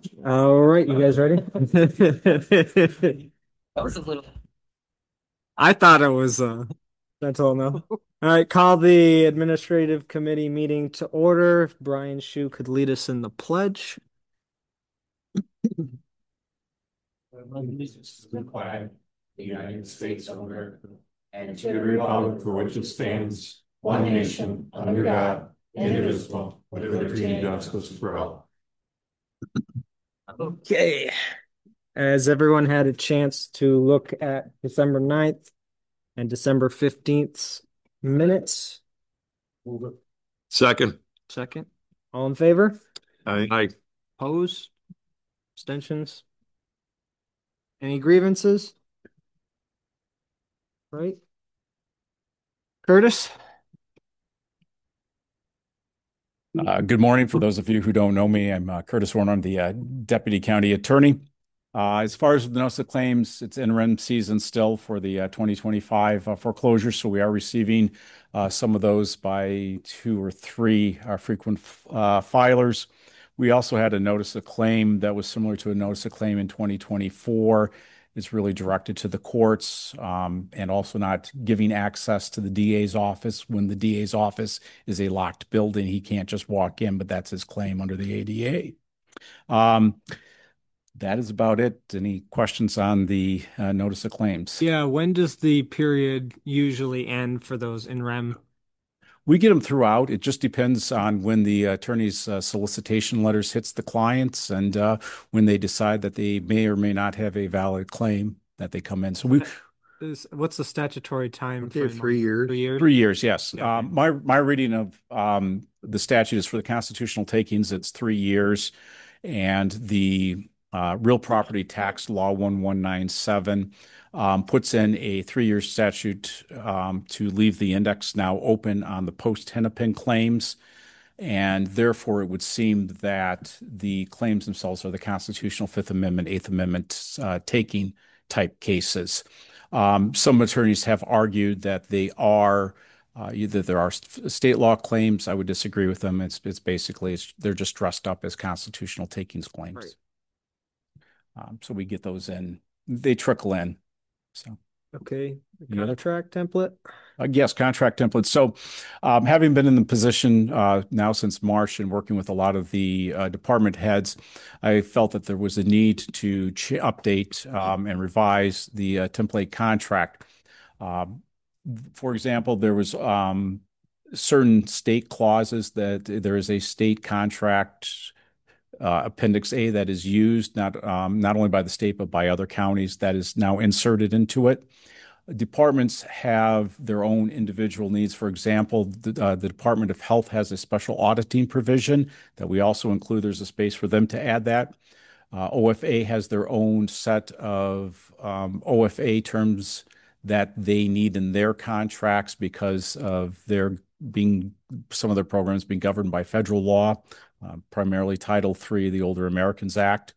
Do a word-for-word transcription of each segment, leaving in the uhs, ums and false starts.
All right, you guys ready? That was a little. I thought it was uh that's all no. All right, call the administrative committee meeting to order. If Brian Shu could lead us in the pledge. Allegiance to the flag of the United States of America and to the republic for which it stands, one nation, under God, indivisible, with liberty and justice for all. Okay. Has everyone had a chance to look at December ninth and December fifteenth minutes? Second. Second. All in favor? Aye. Aye. Opposed? Abstentions? Any grievances? Right? Curtis? Uh, good morning. For those of you who don't know me, I'm uh, Curtis Warner. I'm the uh, Deputy County Attorney. Uh, as far as the notice of claims, it's interim season still for the uh, twenty twenty-five uh, foreclosures. So we are receiving uh, some of those by two or three uh, frequent uh, filers. We also had a notice of claim that was similar to a notice of claim in twenty twenty-four. It's really directed to the courts um, and also not giving access to the D A's office when the D A's office is a locked building. He can't just walk in, but that's his claim under the A D A. Um, that is about it. Any questions on the uh, notice of claims? Yeah, when does the period usually end for those in REM? We get them throughout. It just depends on when the attorney's uh, solicitation letters hits the clients and uh, when they decide that they may or may not have a valid claim that they come in. So we Is, what's the statutory time Okay, frame? three years. Three years? Three years, yes. Yeah. Um, my my reading of um, the statute is for the constitutional takings. It's three years, and the uh, real property tax law one one nine seven um, puts in a three-year statute um, to leave the index now open on the post-Hennepin claims, and therefore it would seem that the claims themselves are the constitutional Fifth Amendment, Eighth Amendment uh, taking type cases. Um, some attorneys have argued that they are uh, either there are state law claims. I would disagree with them. It's it's basically it's, they're just dressed up as constitutional takings claims. Right. Um, so we get those in. They trickle in. So Okay. Any other- Contract template? uh, yes, contract templates. So, um, having been in the position uh, now since March and working with a lot of the uh, department heads, I felt that there was a need to ch- update um, and revise the uh, template contract. Um, for example, there was um, certain state clauses that there is a state contract uh, Appendix A that is used not um, not only by the state but by other counties that is now inserted into it. Departments have their own individual needs. For example, the, uh, the Department of Health has a special auditing provision that we also include. There's a space for them to add that. Uh, O F A has their own set of um, O F A terms that they need in their contracts because of their being some of their programs being governed by federal law, uh, primarily Title three of the Older Americans Act.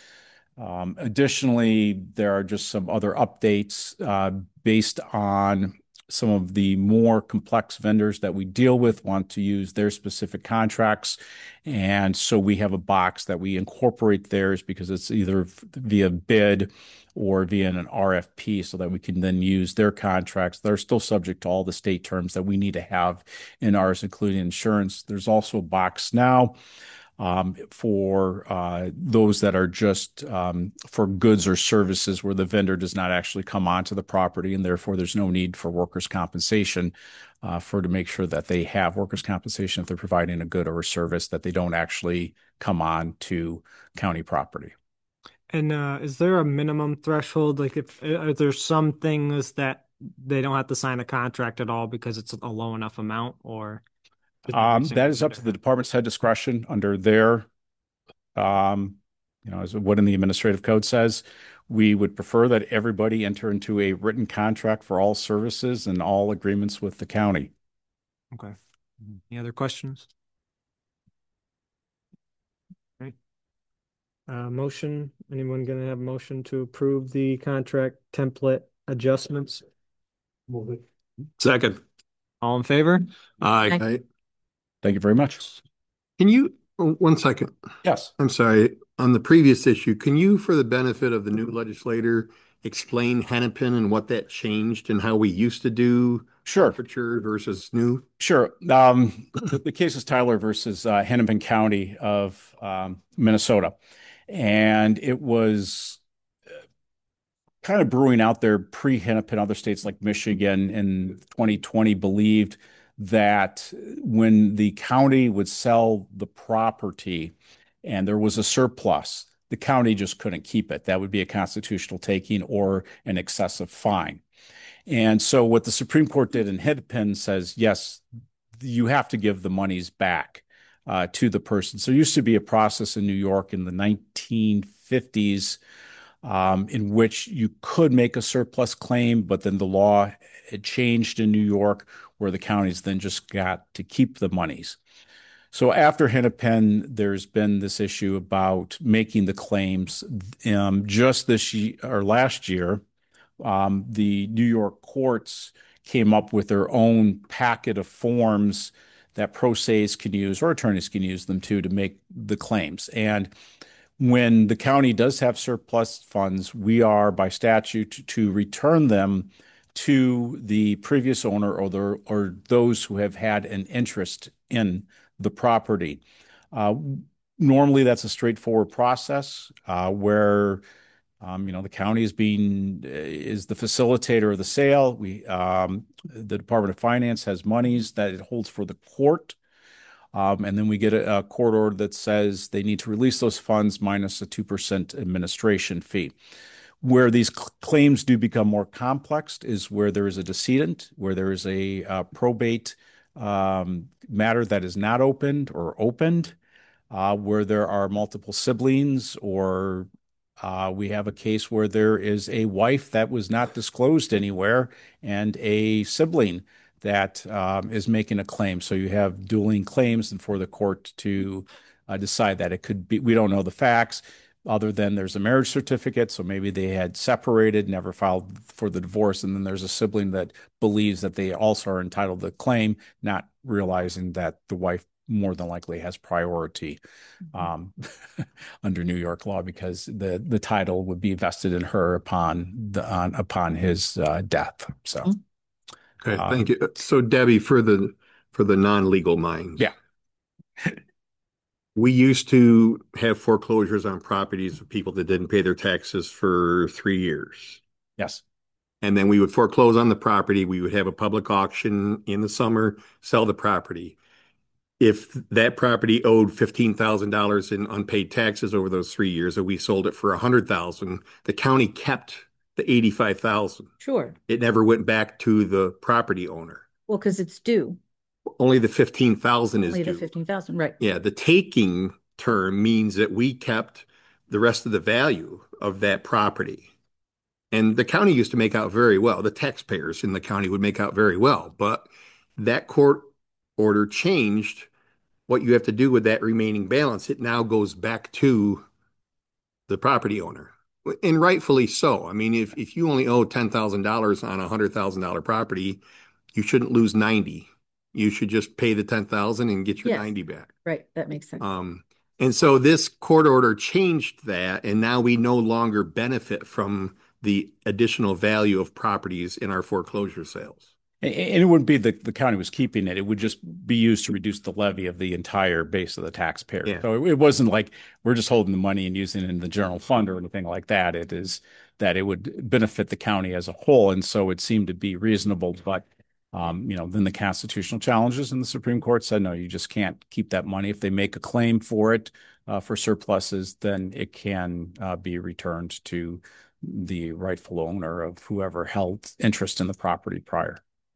Um, additionally, there are just some other updates uh, based on some of the more complex vendors that we deal with want to use their specific contracts. And so we have a box that we incorporate theirs because it's either via bid or via an R F P so that we can then use their contracts. They're still subject to all the state terms that we need to have in ours, including insurance. There's also a box now um, for uh, those that are just um, for goods or services where the vendor does not actually come onto the property, and therefore there's no need for workers' compensation uh, for to make sure that they have workers' compensation if they're providing a good or a service that they don't actually come on to county property. And uh, is there a minimum threshold? Like, if are there some things that they don't have to sign a contract at all because it's a low enough amount, or is every Um, that single is up to the vendor? department's head discretion under their um, you know, as what in the administrative code says, we would prefer that everybody enter into a written contract for all services and all agreements with the county. Okay. Any other questions? Right. Uh, motion. Anyone gonna have a motion to approve the contract template adjustments? Move it. Second. All in favor? Aye. Aye. Aye. Thank you very much. Can you, oh, one second. Yes. I'm sorry. on the previous issue, can you, for the benefit of the new legislator, explain Hennepin and what that changed and how we used to do Sure. forfeiture versus new? Sure. Um, the case is Tyler versus uh, Hennepin County of um, Minnesota. And it was kind of brewing out there pre-Hennepin. Other states like Michigan in twenty twenty believed that when the county would sell the property and there was a surplus, the county just couldn't keep it. That would be a constitutional taking or an excessive fine. And so what the Supreme Court did in Hennepin says, yes, you have to give the monies back uh, to the person. So there used to be a process in New York in the nineteen fifties um, in which you could make a surplus claim, but then the law had changed in New York where the counties then just got to keep the monies. So after Hennepin, there's been this issue about making the claims. Um, just this year or last year, um, the New York courts came up with their own packet of forms that pro se's can use or attorneys can use them too to make the claims. And when the county does have surplus funds, we are by statute to return them to the previous owner or the, or those who have had an interest in the property. Uh, normally, that's a straightforward process uh, where um, you know the county is being is the facilitator of the sale. We um, the Department of Finance has monies that it holds for the court. Um, and then we get a, a court order that says they need to release those funds minus a two percent administration fee. Where these cl- claims do become more complex is where there is a decedent, where there is a uh, probate um, matter that is not opened or opened, uh, where there are multiple siblings, or uh, we have a case where there is a wife that was not disclosed anywhere and a sibling that um, is making a claim. So you have dueling claims, and for the court to uh, decide that it could be, we don't know the facts other than there's a marriage certificate. So maybe they had separated, never filed for the divorce. And then there's a sibling that believes that they also are entitled to claim, not realizing that the wife more than likely has priority um, under New York law because the, the title would be vested in her upon the, on, upon his uh, death. So. Okay, Um, thank you. So Debbie, for the for the non-legal minds. Yeah. We used to have foreclosures on properties of people that didn't pay their taxes for three years. Yes. And then we would foreclose on the property. We would have a public auction in the summer, sell the property. If that property owed fifteen thousand dollars in unpaid taxes over those three years, and we sold it for one hundred thousand dollars, the county kept the eighty-five thousand dollars. Sure. It never went back to the property owner. Well, because it's due. Only the fifteen thousand is Only the due. fifteen thousand, right? Yeah, the taking term means that we kept the rest of the value of that property. And the county used to make out very well. The taxpayers in the county would make out very well. But that court order changed what you have to do with that remaining balance. It now goes back to the property owner. And rightfully so. I mean, if, if you only owe ten thousand dollars on a one hundred thousand dollars property, you shouldn't lose ninety. You should just pay the ten thousand and get your Yes. ninety back. Right. That makes sense. Um, and so this court order changed that, and now we no longer benefit from the additional value of properties in our foreclosure sales. And it wouldn't be the, the county was keeping it. It would just be used to reduce the levy of the entire base of the taxpayer. Yeah. So it, it wasn't like we're just holding the money and using it in the general fund or anything like that. It is that it would benefit the county as a whole. And so it seemed to be reasonable. But, um, you know, then the constitutional challenges in the Supreme Court said, no, you just can't keep that money. If they make a claim for it, uh, for surpluses, then it can uh, be returned to the rightful owner of whoever held interest in the property prior.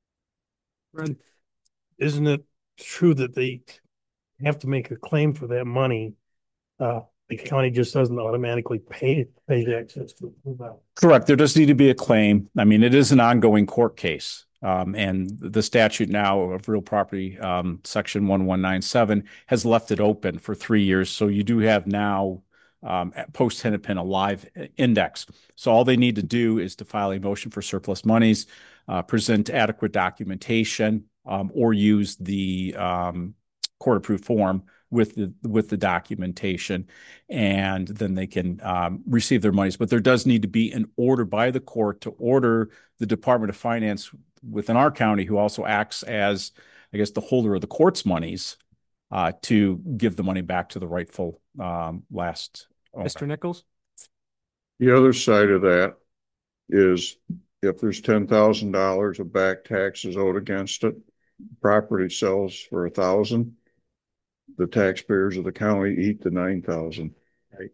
Right. Isn't it true that they have to make a claim for that money? Uh, the county just doesn't automatically pay pay the excess to move out. Correct. There does need to be a claim. I mean, it is an ongoing court case. Um, and the statute now of real property, um, section one one nine seven, has left it open for three years. So you do have now, um, post Hennepin, a live index. So all they need to do is to file a motion for surplus monies, uh, present adequate documentation, um, or use the um, court approved form with the with the documentation, and then they can um, receive their monies. But there does need to be an order by the court to order the Department of Finance within our county, who also acts as, I guess, the holder of the court's monies, uh, to give the money back to the rightful um, last owner. Mister Nichols? The other side of that is if there's ten thousand dollars of back taxes owed against it, property sells for a thousand, the taxpayers of the county eat the nine thousand. Right.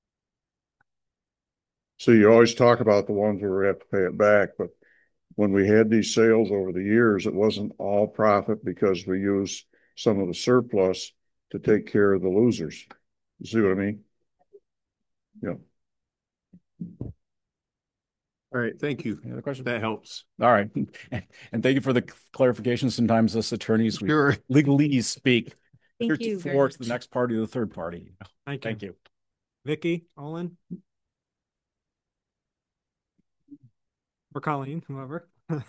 So you always talk about the ones where we have to pay it back, but when we had these sales over the years, it wasn't all profit because we used some of the surplus to take care of the losers. You see what I mean? Yeah. All right, thank you. Any other questions? That helps. All right. And thank you for the clarification. Sometimes us attorneys, we Sure. legalese speak Thank you very heretofore to the much. next party or the third party. Thank you. Thank you. Vicky, Olin? Or Colleen, whoever.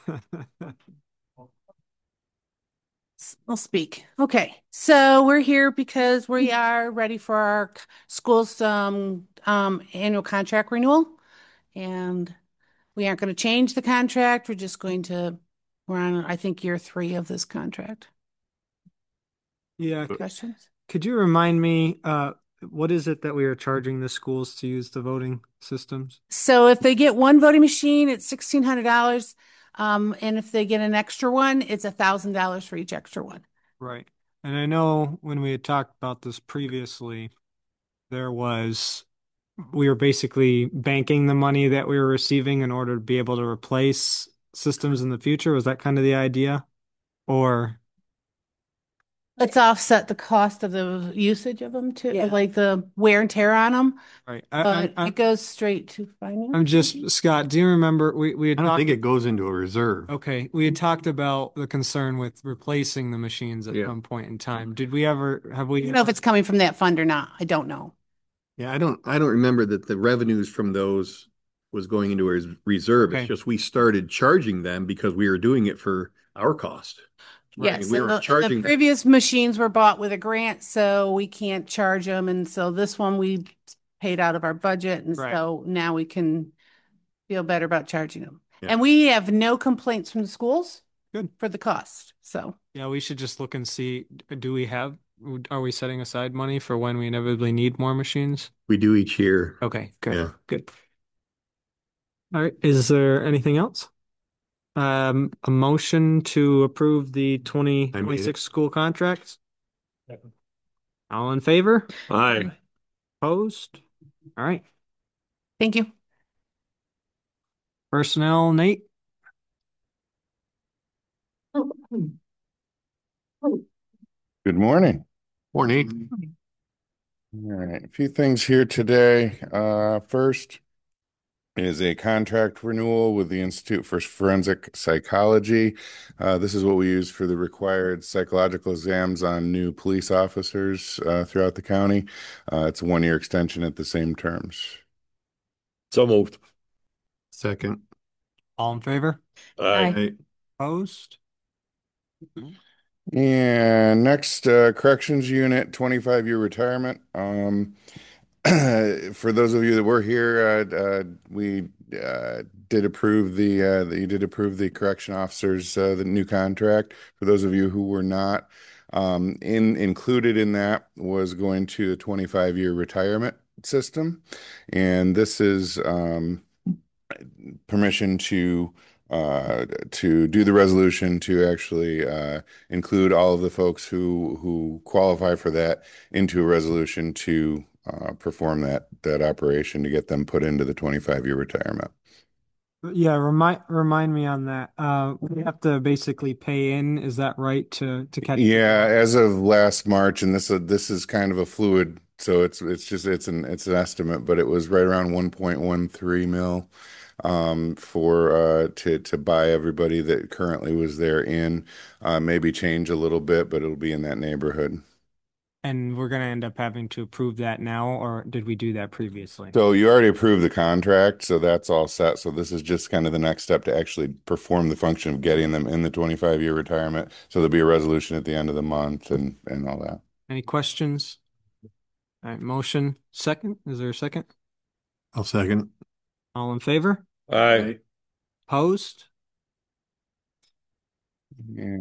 I'll speak. Okay, so we're here because we are ready for our c- school's um, um, annual contract renewal. And we aren't going to change the contract. We're just going to, we're on, I think, year three of this contract. Yeah, Questions? could you remind me, uh, what is it that we are charging the schools to use the voting systems? So if they get one voting machine, it's sixteen hundred dollars. Um, and if they get an extra one, it's a thousand dollars for each extra one. Right. And I know when we had talked about this previously, there was, we were basically banking the money that we were receiving in order to be able to replace systems in the future. Was that kind of the idea? Or, Let's offset the cost of the usage of them too, Yeah. like the wear and tear on them. right. I, But I, it goes straight to finance. I'm just, Scott, do you remember we, we I had don't talked, think it goes into a reserve. okay, we had talked about the concern with replacing the machines at Yeah. some point in time. Did we ever, have I we? don't know if it's coming from that fund or not. I don't know. Yeah, I don't, I don't remember that the revenues from those was going into a res- reserve. Okay. It's just we started charging them because we were doing it for our cost. Right, Yes, we and were the, and the charging- previous machines were bought with a grant, so we can't charge them. And so this one we paid out of our budget. And Right. so now we can feel better about charging them. Yeah. And we have no complaints from the schools. Good. For the cost. So Yeah, we should just look and see, do we have, are we setting aside money for when we inevitably need more machines? We do each year. Okay, good, Yeah. good. All right, is there anything else? Um, a motion to approve the twenty twenty-six school contracts? All in favor? Aye. Opposed? All right, thank you. personnel, Nate? Good morning. Morning. All right, a few things here today. Uh, first is a contract renewal with the Institute for Forensic Psychology. Uh, this is what we use for the required psychological exams on new police officers uh, throughout the county. Uh, it's a one-year extension at the same terms. So moved. Second. All in favor? Aye. Opposed? And next, uh, corrections unit, twenty-five year retirement. Um, for those of you that were here, uh, uh, we uh, did approve the, uh, the you did approve the correction officers uh, the new contract. For those of you who were not, um, in included in that was going to a twenty-five year retirement system, and this is um, permission to uh to do the resolution to actually uh include all of the folks who who qualify for that into a resolution to uh perform that that operation to get them put into the twenty-five year retirement. Yeah, remind remind me on that. Uh, we have to basically pay in, is that right, to to catch? Yeah, as of last March, and this uh, this is kind of a fluid, so it's it's just it's an it's an estimate, but it was right around one point one three mil um for uh to to buy everybody that currently was there in uh maybe change a little bit, but it'll be in that neighborhood. And we're gonna end up having to approve that now, or did we do that previously? So you already approved the contract, so that's all set. So this is just kind of the next step to actually perform the function of getting them in the twenty-five year retirement. So there'll be a resolution at the end of the month and and all that. Any questions? All right, motion second. Is there a second? I'll second. All in favor? Aye. Opposed? Yeah.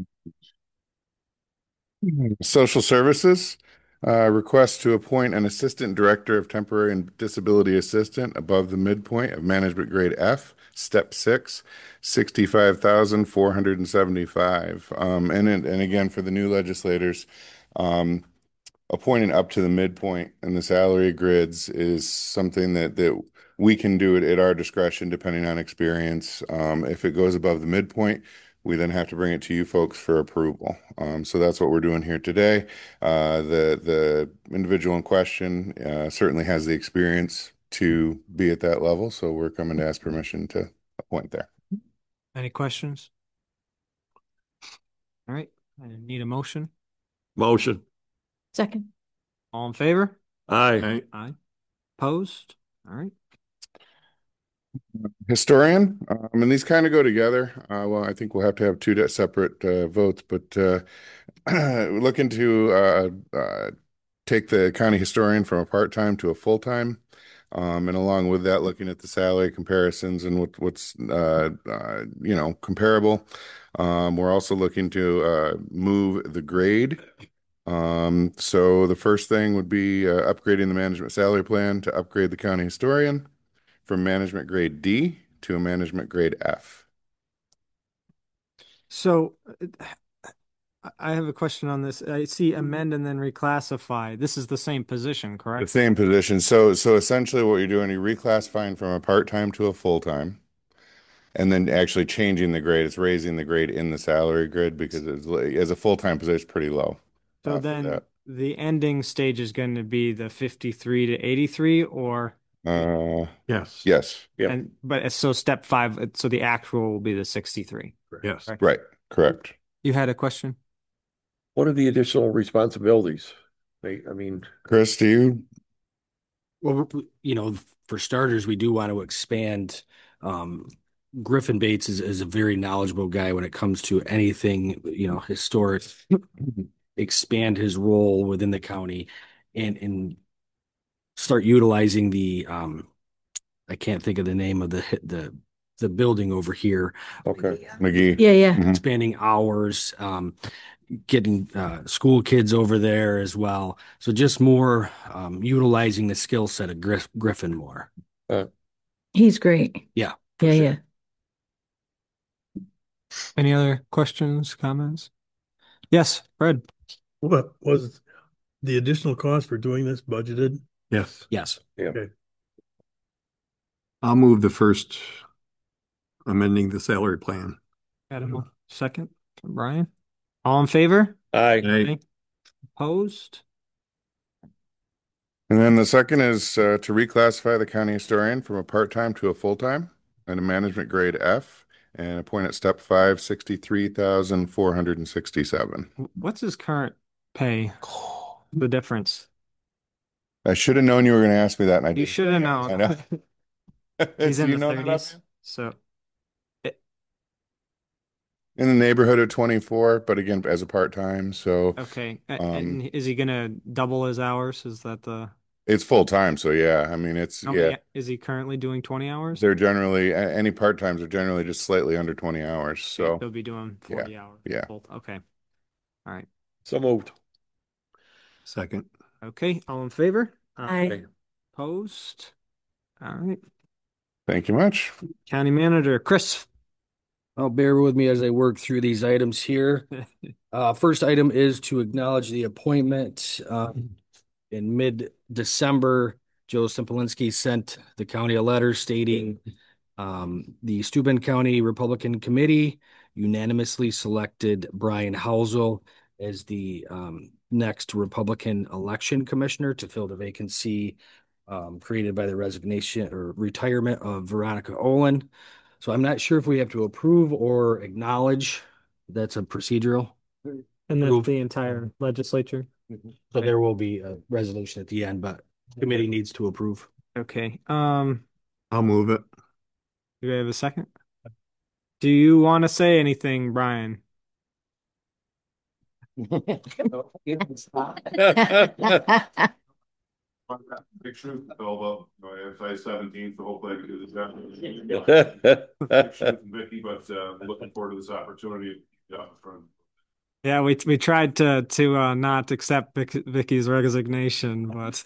Social Services, uh, request to appoint an Assistant Director of Temporary and Disability Assistant above the midpoint of Management Grade F, Step Six, sixty-five thousand four hundred and seventy-five. Um, and, and and again, for the new legislators, um, appointing up to the midpoint in the salary grids is something that that we can do it at our discretion depending on experience. Um, if it goes above the midpoint, we then have to bring it to you folks for approval. Um, so that's what we're doing here today. Uh, the the individual in question uh, certainly has the experience to be at that level, so we're coming to ask permission to appoint there. Any questions? All right, I need a motion. Motion. Second. All in favor? Aye. Aye. Opposed? All right. Historian, um, and these kind of go together. Uh, well, I think we'll have to have two di- separate uh, votes, but uh, we're looking to uh, uh, take the county historian from a part-time to a full-time. Um, and along with that, looking at the salary comparisons and what, what's uh, uh, you know, comparable. Um, we're also looking to uh, move the grade. Um, so the first thing would be uh, upgrading the management salary plan to upgrade the county historian from management grade D to a management grade F. So uh, I have a question on this. I see amend and then reclassify. This is the same position, The correct? same position. So, so essentially what you're doing, you're reclassifying from a part-time to a full-time, and then actually changing the grade. It's raising the grade in the salary grid because it's like, as a full-time position, it's pretty low. So uh, for then that. the ending stage is going to be the fifty-three to eighty-three or Uh, Yes. yes, Yep. and but it's so step five, it- so the actual will be the sixty-three. Yes. Correct. right, correct. You had a question? What are the additional responsibilities? I, I mean, Chris, do you? Well, w- you know, for starters, we do want to expand. Um, Griffin Bates is, is a very knowledgeable guy when it comes to anything, you know, historic, expand his role within the county and, and start utilizing the, um, I can't think of the name of the, the, the building over here, Okay, McGee. Yeah, yeah. Mhm. expanding hours, um, getting uh, school kids over there as well. So just more um, utilizing the skill set of Griff- Griffin more. He's great. Yeah, Yeah, sure. yeah. Any other questions, comments? Yes, Fred. What was the additional cost for doing this budgeted? Yes. Yes. Okay. I'll move the first amending the salary plan. Adam, second. Brian. All in favor? aye. Aye. Opposed? And then the second is uh, to reclassify the county historian from a part-time to a full-time and a management grade F and appoint at step five, sixty-three thousand four hundred and sixty-seven. What's his current pay? The difference. I should have known you were going to ask me that, and I You did. should have known. I know. He's Do in you the know that thirties. offhand? So In the neighborhood of twenty-four, but again, as a part-time, so okay. A- Um, and is he gonna double his hours? Is that the it's full-time. So yeah, I mean, it's how yeah. many is he currently doing twenty hours? They're generally a- any part-times are generally just slightly under twenty hours. So He'll be doing yeah, forty hours. yeah. Full- Okay. All right. So moved. Second. Okay. All in favor? Aye. Opposed? All right. Thank you much. County manager, Chris. Well, bear with me as I work through these items here. Uh, first item is to acknowledge the appointment. Um, in mid-December, Joe Simpolinski sent the county a letter stating um, the Steuben County Republican Committee unanimously selected Brian Housel as the um, next Republican election commissioner to fill the vacancy um, created by the resignation or retirement of Veronica Olin. So I'm not sure if we have to approve or acknowledge. That's a procedural. And that's Approve. the entire legislature. So there will be a resolution at the end, but committee needs to approve. Okay. Um, I'll move it. do we have a second? Do you want to say anything, Brian? Big shoes to fill, but I have size seventeen, so hopefully I can do the job. Big shoes from Vicky, but uh, looking forward to this opportunity. Yeah, from Yeah, we we tried to to uh, not accept Vic, Vicky's resignation, but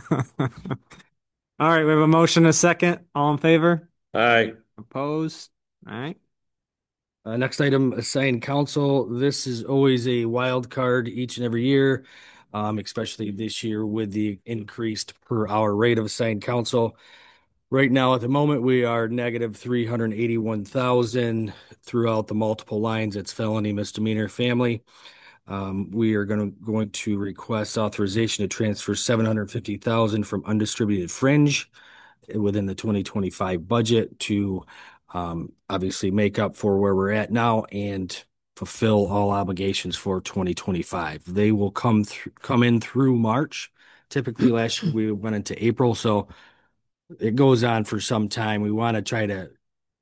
all right, we have a motion, a second. All in favor? Aye. Opposed? All right. Uh, next item, assigned council. This is always a wild card each and every year, um, especially this year with the increased per hour rate of assigned council. Right now, at the moment, we are negative three hundred eighty-one thousand throughout the multiple lines. It's felony, misdemeanor, family. Um, we are going to going to request authorization to transfer seven hundred fifty thousand from undistributed fringe within the twenty twenty-five budget to um, obviously make up for where we're at now and fulfill all obligations for twenty twenty-five. They will come through come in through March. Typically, last year we went into April, so it goes on for some time. We want to try to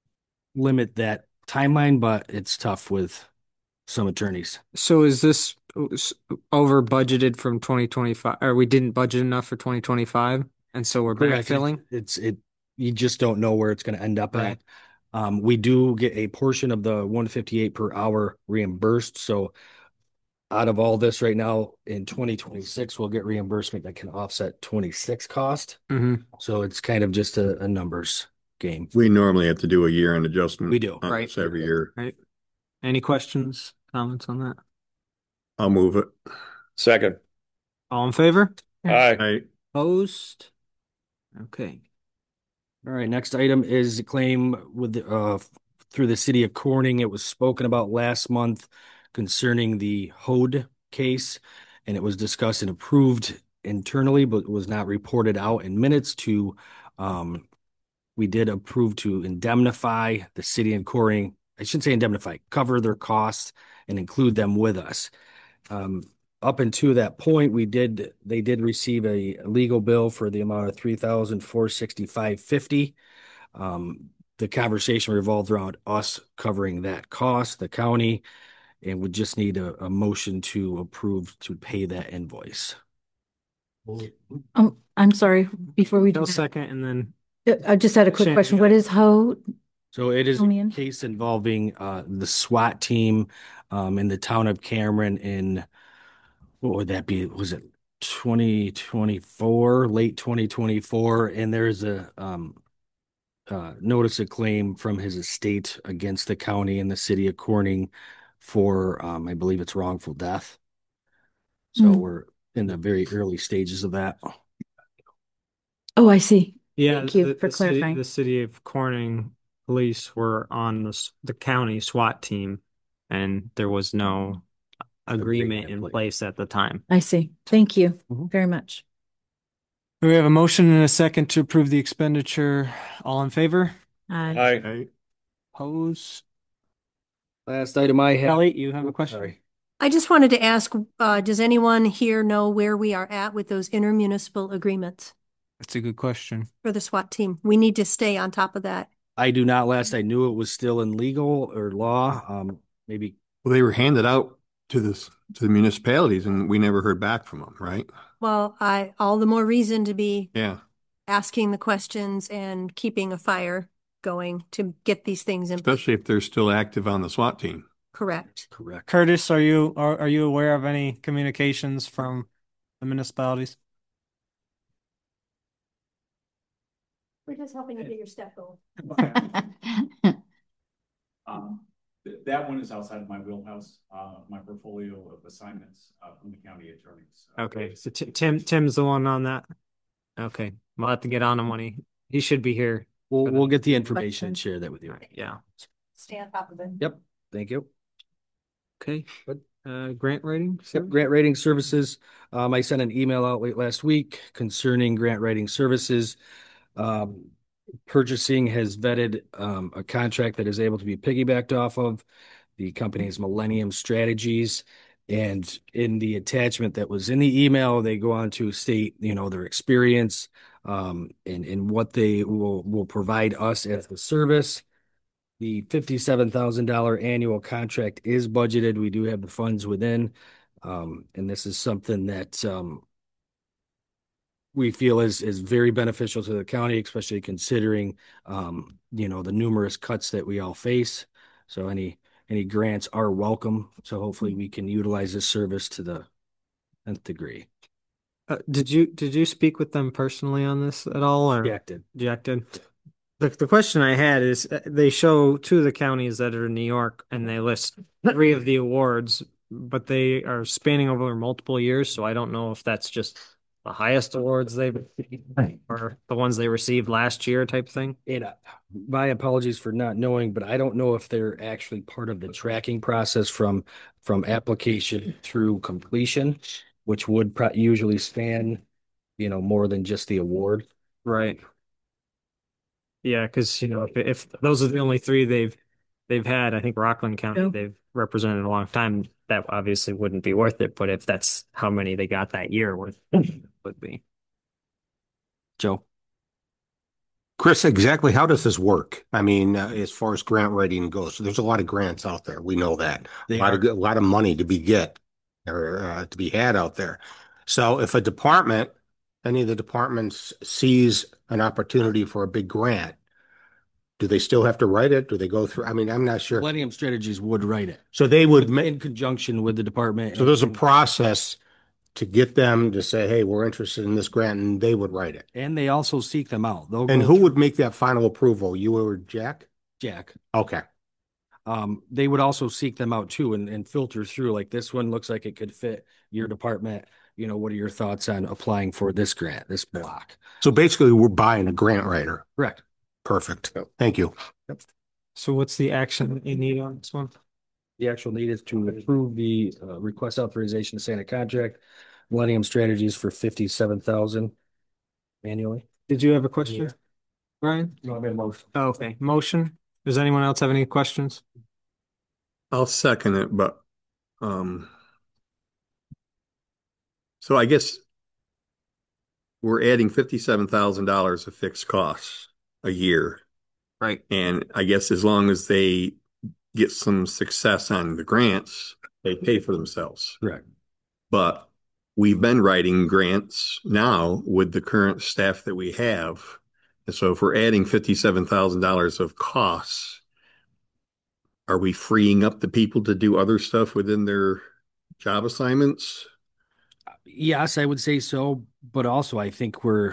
limit that timeline, but it's tough with some attorneys. So is this over budgeted from twenty twenty-five, or we didn't budget enough for twenty twenty-five, and so we're Correct. backfilling? It's it. You just don't know where it's going to end up Right. at. Um, we do get a portion of the one fifty-eight per hour reimbursed. So out of all this right now in twenty twenty-six, we'll get reimbursement that can offset twenty-six cost. Mm-hmm. So it's kind of just a, a numbers game. We normally have to do a year-end adjustment. We do, on right. this every year. Right. Any questions, comments on that? I'll move it. Second. All in favor? Aye. I, Opposed? Okay. All right, next item is a claim with the, uh through the city of Corning. It was spoken about last month concerning the Hode case, and it was discussed and approved internally, but was not reported out in minutes to um we did approve to indemnify the city of Corning. I shouldn't say indemnify, cover their costs and include them with us. Um, up until that point, we did, they did receive a legal bill for the amount of three thousand four hundred sixty-five dollars and fifty cents. Um, the conversation revolved around us covering that cost, the county, and would just need a, a motion to approve to pay that invoice. Um, I'm sorry, before we do Bill that, second, and then I just had a quick Shannon, question. yeah. What is Ho? So it is Fill me a in. case involving uh, the SWAT team um, in the town of Cameron in, what would that be? Was it twenty twenty-four, late twenty twenty-four? And there's a um, uh, notice of claim from his estate against the county and the city of Corning for, um, I believe it's wrongful death. So Mm. we're in the very early stages of that. Oh, I see. yeah, Thank you the, for the city, clarifying. the city of Corning police were on the, s- the county SWAT team, and there was no agreement in in place. place at the time. I see. Thank you Mhm. very much. We have a motion and a second to approve the expenditure. All in favor? Aye. Aye. I, Opposed? Last item I have. Kelly, you have a question? Sorry. I just wanted to ask, uh, does anyone here know where we are at with those intermunicipal agreements That's a good question. for the SWAT team? We need to stay on top of that. I do not. Last I knew it was still in legal or law. Um, maybe well, they were handed out to this to the municipalities, and we never heard back from them, right? Well, I, all the more reason to be Yeah. asking the questions and keeping a fire going to get these things in Especially if they're still active on the SWAT team. correct. correct. Curtis, are you are, are you aware of any communications from the municipalities? We're just helping you get your step goal. Um, th- that one is outside of my wheelhouse, uh, my portfolio of assignments, uh, from the county attorneys. Uh, Okay, so Ti- Tim Tim's the one on that. Okay, we'll have to get on him when he he should be here. We'll for the- we'll get the information and Question. share that with you. Yeah. Stay on top of it. Yep. Thank you. Okay. But uh, grant writing. Yep, grant writing services. Um, I sent an email out late last week concerning grant writing services. Um, purchasing has vetted um, a contract that is able to be piggybacked off of. The company is Millennium Strategies. And in the attachment that was in the email, they go on to state, you know, their experience um, and, and what they will, will provide us as the service. The fifty-seven thousand dollars annual contract is budgeted. We do have the funds within. Um, and this is something that, um, we feel is, is very beneficial to the county, especially considering, um, you know, the numerous cuts that we all face. So any, any grants are welcome. So hopefully we can utilize this service to the nth degree. Uh, did you did you speak with them personally on this at all, or Jack did. Jack did? The the question I had is, uh, they show two of the counties that are in New York, and they list three of the awards, but they are spanning over multiple years, so I don't know if that's just the highest awards they've received or the ones they received last year type thing. And uh, my apologies for not knowing, but I don't know if they're actually part of the tracking process from, from application through completion, which would pro- usually span, you know, more than just the award. Right. Yeah, because you know, if, if those are the only three they've they've had, I think Rockland County Yeah. they've represented a long time. That obviously wouldn't be worth it, but if that's how many they got that year, worth would be. Joe. Chris, exactly how does this work? I mean, uh, as far as grant writing goes, there's a lot of grants out there. We know that. They a lot are. of a lot of money to be get or uh, to be had out there. So if a department, any of the departments sees an opportunity for a big grant, do they still have to write it? Do they go through? I mean, I'm not sure. Millennium Strategies would write it. So they would ma- in conjunction with the department. So there's a process to get them to say, hey, we're interested in this grant, and they would write it. And they also seek them out. They'll And go who through- would make that final approval? You or Jack? Jack. Okay. Um, they would also seek them out too and, and filter through, like, this one looks like it could fit your department. You know, what are your thoughts on applying for this grant, this block? So basically, we're buying a grant writer. Correct. Perfect. Thank you. Yep. So what's the action that you need on this one? The actual need is to approve the uh, request authorization to sign a contract, Millennium Strategies, for fifty-seven thousand annually. Did you have a question, Yeah. Brian? No, I made a motion. Oh, okay, motion. Does anyone else have any questions? I'll second it, but um, so I guess we're adding fifty-seven thousand dollars of fixed costs a year. Right. And I guess as long as they get some success on the grants, they pay for themselves. Correct. But we've been writing grants now with the current staff that we have. And so if we're adding fifty-seven thousand dollars of costs, are we freeing up the people to do other stuff within their job assignments? Yes, I would say so, but also I think we're,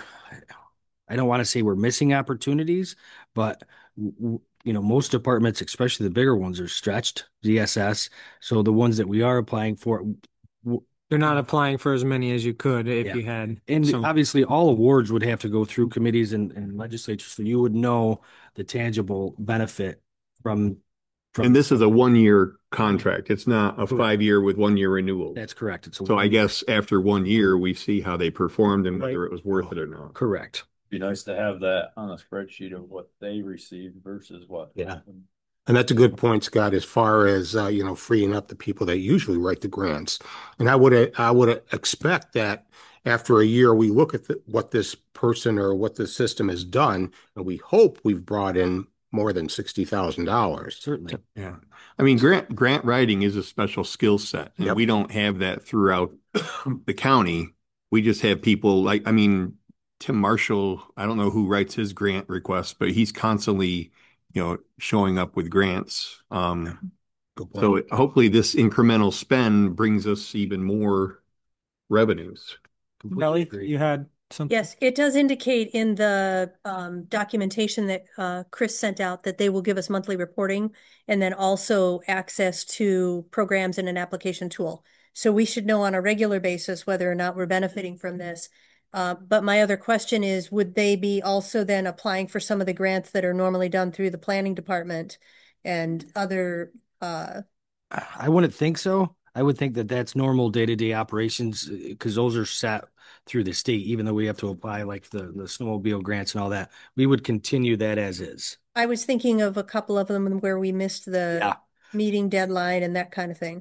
I don't want to say we're missing opportunities, but w- you know, most departments, especially the bigger ones, are stretched D S S. So the ones that we are applying for, w- You're not applying for as many as you could if Yeah. you had and some. obviously all awards would have to go through committees and, and legislatures, so you would know the tangible benefit from. from And this is a one-year contract. It's not a five-year with one-year renewal. That's correct. It's a So I one- guess after one year, we see how they performed and whether it was worth it or not. Correct. Be nice to have that on a spreadsheet of what they received versus what. Yeah. And that's a good point, Scott, as far as, uh, you know, freeing up the people that usually write the grants. And I would, I would expect that after a year, we look at the, what this person or what the system has done, and we hope we've brought in more than sixty thousand dollars. Certainly. Yeah. I mean, grant, grant writing is a special skill set. And Yep. we don't have that throughout the county. We just have people like, I mean, Tim Marshall, I don't know who writes his grant requests, but he's constantly, you know, showing up with grants. Um, Good point. so it- hopefully this incremental spend brings us even more revenues. Kelly, agree. you had something? Yes, it does indicate in the um, documentation that uh, Chris sent out that they will give us monthly reporting and then also access to programs in an application tool. So we should know on a regular basis whether or not we're benefiting from this. Uh, but my other question is, would they be also then applying for some of the grants that are normally done through the planning department and other? Uh... I wouldn't think so. I would think that that's normal day-to-day operations because those are set through the state, even though we have to apply like the, the snowmobile grants and all that. We would continue that as is. I was thinking of a couple of them where we missed the Yeah. meeting deadline and that kind of thing.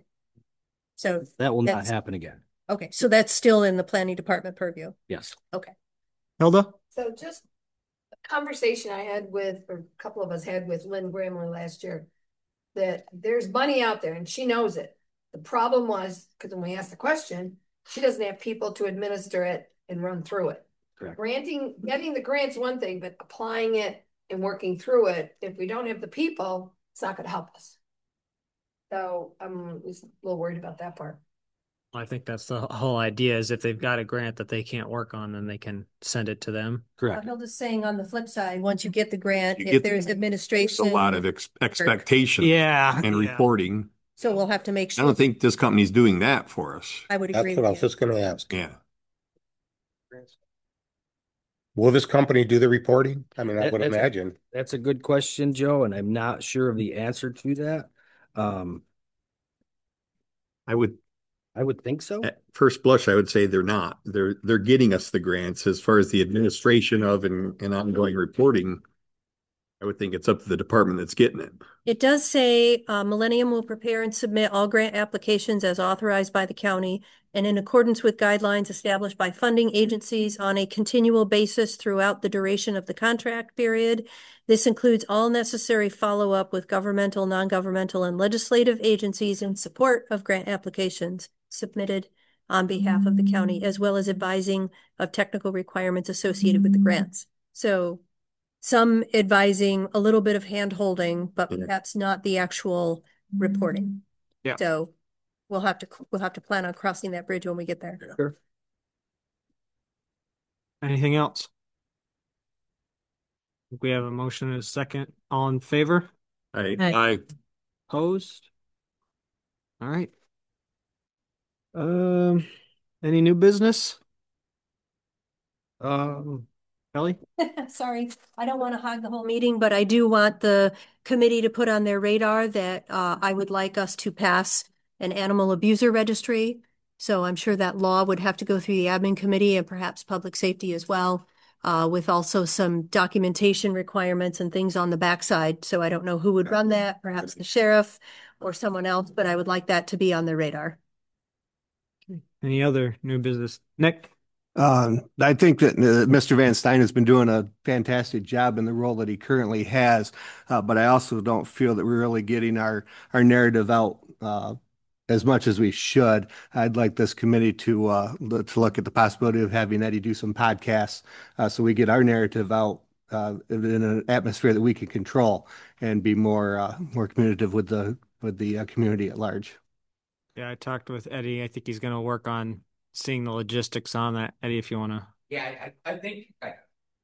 So That will not that's- happen again. Okay, so that's still in the planning department purview. Yes. Okay. Hilda? So just a conversation I had with, or a couple of us had with Lynn Bramley last year, that there's money out there and she knows it, The problem was, because when we asked the question, she doesn't have people to administer it and run through it. Correct. Granting, getting the grant's one thing, but applying it and working through it, if we don't have the people, it's not gonna help us. So I'm just a little worried about that part. I think that's the whole idea is if they've got a grant that they can't work on, then they can send it to them. Uh, Hilda's saying on the flip side, once you get the grant, You if get- there's There's administration. a lot of ex- expectation. Yeah, And yeah. reporting. So we'll have to make I sure. don't think this company's doing that for us. I would That's agree what I with was you. just gonna ask. Yeah. Will this company do the reporting? I mean, I That- would that's a- imagine. That's a good question, Joe, and I'm not sure of the answer to that. Um, I would, I would think so. at first blush, I would say they're not. They're, they're getting us the grants as far as the administration of and, and ongoing reporting. I would think it's up to the department that's getting it. It does say uh, Millennium will prepare and submit all grant applications as authorized by the county and in accordance with guidelines established by funding agencies on a continual basis throughout the duration of the contract period. This includes all necessary follow-up with governmental, non-governmental, and legislative agencies in support of grant applications submitted on behalf of the county, as well as advising of technical requirements associated with the grants. So some advising, a little bit of hand holding, but Yeah. perhaps not the actual reporting. Yeah. So we'll have to, we'll have to plan on crossing that bridge when we get there. Sure. Anything else? We have a motion and a second. All in favor? I, Aye. I, Opposed? All right. Um, any new business? Um, Kelly? Sorry, I don't want to hog the whole meeting, but I do want the committee to put on their radar that uh, I would like us to pass an animal abuser registry. So I'm sure that law would have to go through the admin committee and perhaps public safety as well, uh, with also some documentation requirements and things on the backside. So I don't know who would run that, perhaps the sheriff or someone else, but I would like that to be on their radar. Any other new business? Nick? Um, I think that uh, Mister Van Stein has been doing a fantastic job in the role that he currently has, uh, but I also don't feel that we're really getting our our narrative out uh, as much as we should. I'd like this committee to uh, lo- to look at the possibility of having Eddie do some podcasts uh, so we get our narrative out uh, in an atmosphere that we can control and be more uh, more communicative with the with the uh, community at large. Yeah, I talked with Eddie. I think he's going to work on seeing the logistics on that. Eddie, if you want to. Yeah, I, I think I,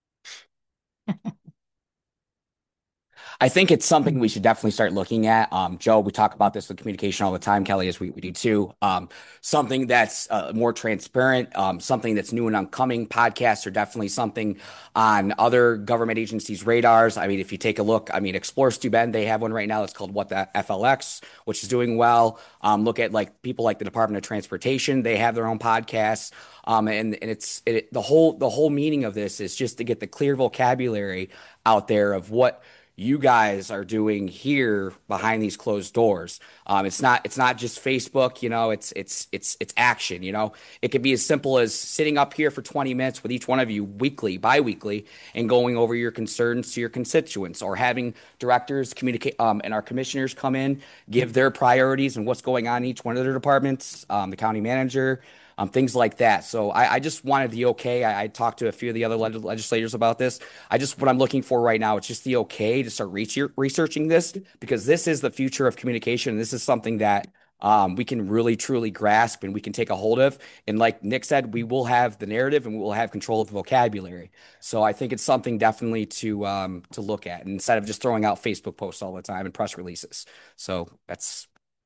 I think it's something we should definitely start looking at. Um, Joe, we talk about this with communication all the time. Kelly, as we, we do too. Um, something that's uh, more transparent, um, something that's new and upcoming. Podcasts are definitely something on other government agencies' radars. I mean, if you take a look, I mean, Explore Steuben, they have one right now that's called What the F L X, which is doing well. Um, look at like people like the Department of Transportation; they have their own podcasts. Um, and and it's it, the whole the whole meaning of this is just to get the clear vocabulary out there of what you guys are doing here behind these closed doors. Um, it's not it's not just Facebook, you know, it's it's it's it's action, you know. It could be as simple as sitting up here for twenty minutes with each one of you weekly, bi-weekly, and going over your concerns to your constituents, or having directors communicate um, and our commissioners come in, give their priorities and what's going on in each one of their departments, um, the county manager, Um, things like that. So I, I just wanted the okay. I, I talked to a few of the other leg- legislators about this. I just, what I'm looking for right now, it's just the okay to start research, researching this, because this is the future of communication. This is something that um, we can really, truly grasp and we can take a hold of. And like Nick said, we will have the narrative and we will have control of the vocabulary. So I think it's something definitely to um, to look at instead of just throwing out Facebook posts all the time and press releases. So that's.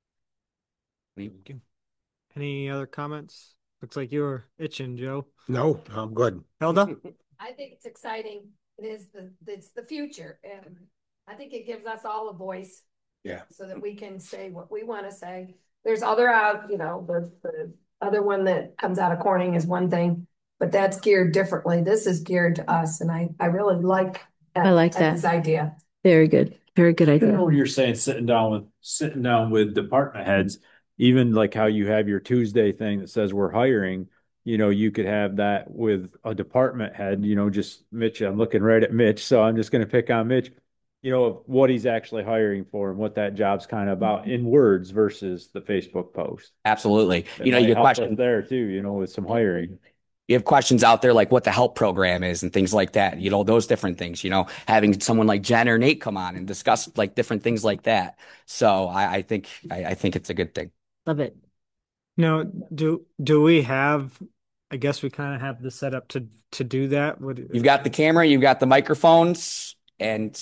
Any other comments? Looks like you were itching, Joe. No, I'm good. Hilda? I think it's exciting. It is the, it's the future, and I think it gives us all a voice. Yeah. So that we can say what we want to say. There's other out, you know, the, the other one that comes out of Corning is one thing, but that's geared differently. This is geared to us, and I, I really like. I like that. This idea. Very good. Very good You idea. know, you're saying sitting down with sitting down with department heads, even like how you have your Tuesday thing that says we're hiring, you know, you could have that with a department head, you know, just Mitch, I'm looking right at Mitch, so I'm just going to pick on Mitch. you know, of what he's actually hiring for and what that job's kind of about in words versus the Facebook post. Absolutely. It You know, might you get help us questions there too, you know, with some hiring. You have questions out there like what the help program is and things like that, you know, those different things, you know, having someone like Jen or Nate come on and discuss like different things like that. So I, I think, I, I think it's a good thing. Love it. Now, do do we have, I guess we kind of have the setup to to do that. Would You've got the camera, you've got the microphones, and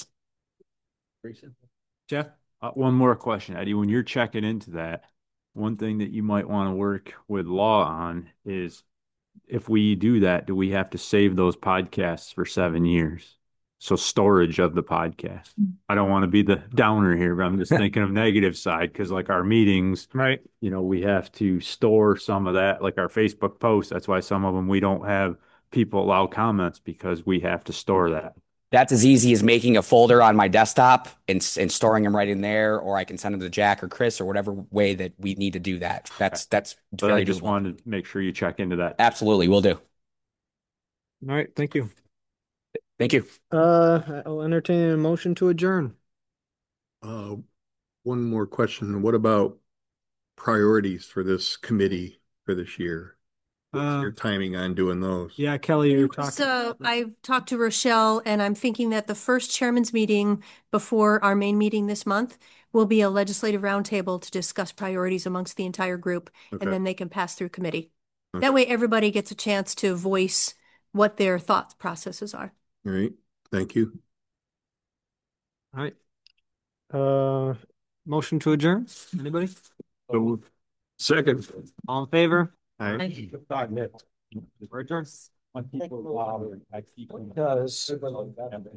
Jeff? Uh, one more question, Eddie. When you're checking into that, one thing that you might want to work with law on is if we do that, do we have to save those podcasts for seven years? So storage of the podcast. I don't want to be the downer here, but I'm just thinking of negative side because like our meetings, right? You know, we have to store some of that, like our Facebook posts. That's why some of them we don't have people allow comments because we have to store that. that's as easy as making a folder on my desktop and, and storing them right in there, or I can send them to Jack or Chris or whatever way that we need to do that. That's that's But very I just doable. wanted to make sure you check into that. Absolutely, we'll do. All right, thank you. Thank you. Uh, I'll entertain a motion to adjourn. Uh, one more question. What about priorities for this committee for this year? What's Uh, your timing on doing those? Yeah, Kelly, you're talking. So I've talked to Rochelle and I'm thinking that the first chairman's meeting before our main meeting this month will be a legislative roundtable to discuss priorities amongst the entire group, Okay. and then they can pass through committee. Okay. That way everybody gets a chance to voice what their thought processes are. All right, thank you. All right. Uh, motion to adjourn. Anybody? Second. All in favor? All right. We're adjourned. When people, um, I keep- Does.